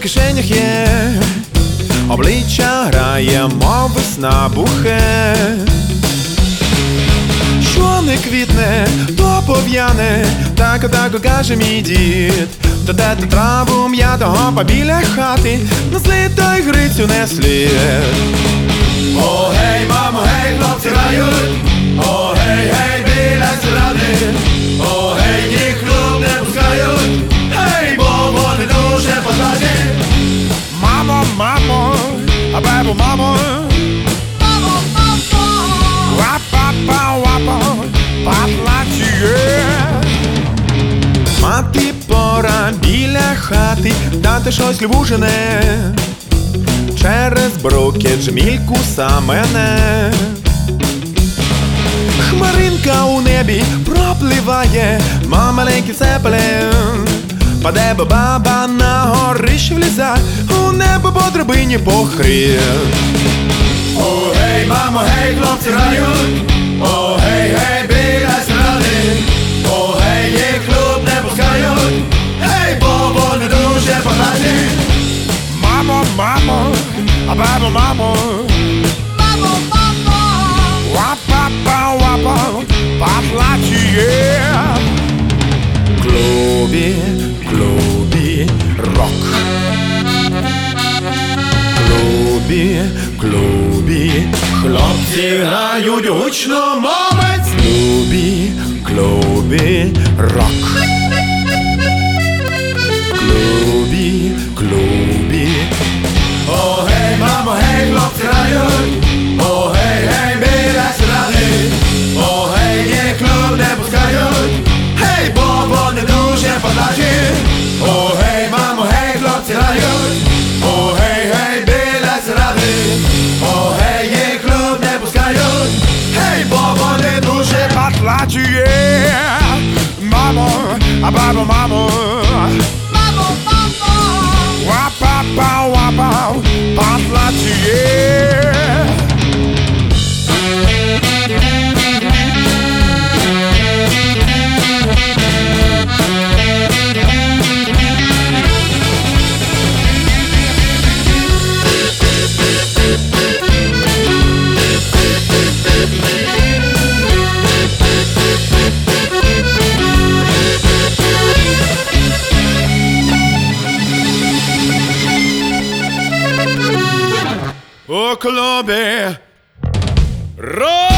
кишенях є, обличчя грає, мов весна бухе. Що не квітне, то пов'яне, так каже мій дід. То де ту траву м'ятого побіля хати, на злитої Грицю не слід. О, гей, мамо, гей, хлопці грають, о, гей, гей, біля зради, о, гей, ні клуб не пускають, гей, бо вони дуже позаді. Мамо, мамо, а бебу, мамо, лапа, паплачує. Мати пора біля хати, дати щось любужене, через брукет жмільку мене. Хмаринка у небі пропливає, маленький цепелин. Паде баба на горищ вліза, у небо по драбині похрін. О, гей, мамо, гей, хлопці грають, о, гей, гей, біля зради, о, гей, ні клуб не пускають, гей, бо вони дуже позаді. Мамо, а бабу, мамо, лапа, поплачує. В клубі рок. В клубі Хлопці грають гучно, мовець. В клубі рок. В клубі. О, гей, мамо, гей, хлопці грають, о, гей, гей, біля зради, о, гей, ні клуб не пускають, гей, бо вони дуже позаді. О, гей, мамо, гей, хлопці грають, о, гей, гей, біля зради, о, гей, ні клуб не пускають, гей, бо вони дуже Поплачує. Мамо, а бабу, мамо, лапа, поплачує. у клубі рок.